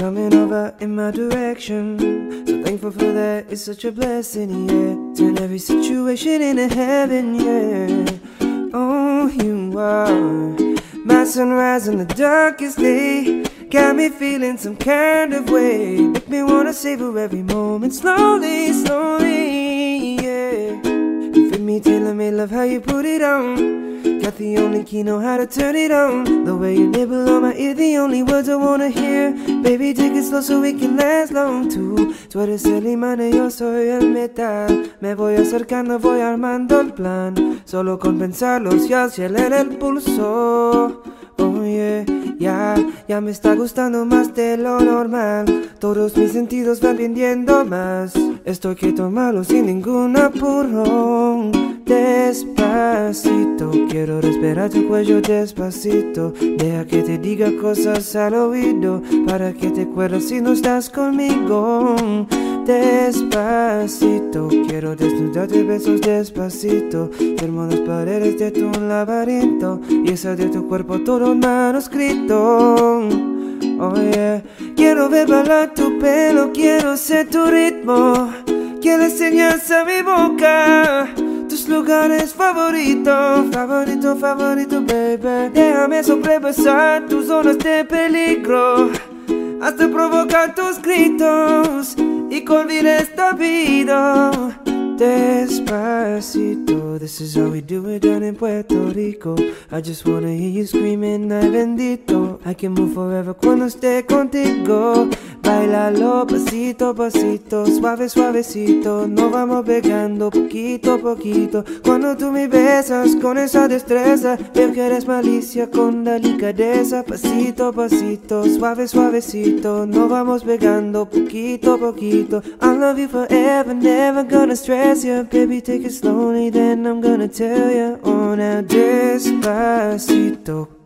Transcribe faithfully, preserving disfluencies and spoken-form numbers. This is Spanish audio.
coming over in my direction. So thankful for that, it's such a blessing, yeah. Turn every situation into heaven, yeah. Oh, you are my sunrise in the darkest day. Got me feeling some kind of way. Make me wanna savor every moment slowly, slowly, yeah. You fit me, tailor me, love how you put it on. Got the only key, know how to turn it on. The way you nibble on my ear, the only words I wanna hear. Baby, take it slow so we can last long too. Tú eres el imán y yo soy el metal. Me voy acercando, voy armando el plan. Solo con pensarlo se acelera el pulso. Oh yeah, ya, ya me está gustando más de lo normal. Todos mis sentidos van rindiendo más. Estoy que tomarlo sin ningún apuro. Despacito, quiero respirar tu cuello despacito. Deja que te diga cosas al oído, para que te acuerdes si no estás conmigo. Despacito, quiero desnudarte besos despacito. Firmo las paredes de tu laberinto y hacer de tu cuerpo todo un manuscrito. Oh yeah, quiero ver bailar tu pelo, quiero ser tu ritmo. Quiero enseñar a mi boca tus lugares favoritos, favorito, favorito, baby. Déjame sobrepasar tus zonas de peligro, hasta provocar tus gritos y que olvides esta vida. Despacito, this is how we do it down in Puerto Rico. I just wanna hear you screaming, ay bendito. I can move forever cuando esté contigo. Bailalo pasito, pasito, suave, suavecito. Nos vamos pegando poquito a poquito. Cuando tú me besas con esa destreza, veo que eres malicia con delicadeza. Pasito, pasito, suave, suavecito. Nos vamos pegando poquito a poquito. I love you forever, never gonna stress you. Baby, take it slowly, then I'm gonna tell you. Oh, now despacito,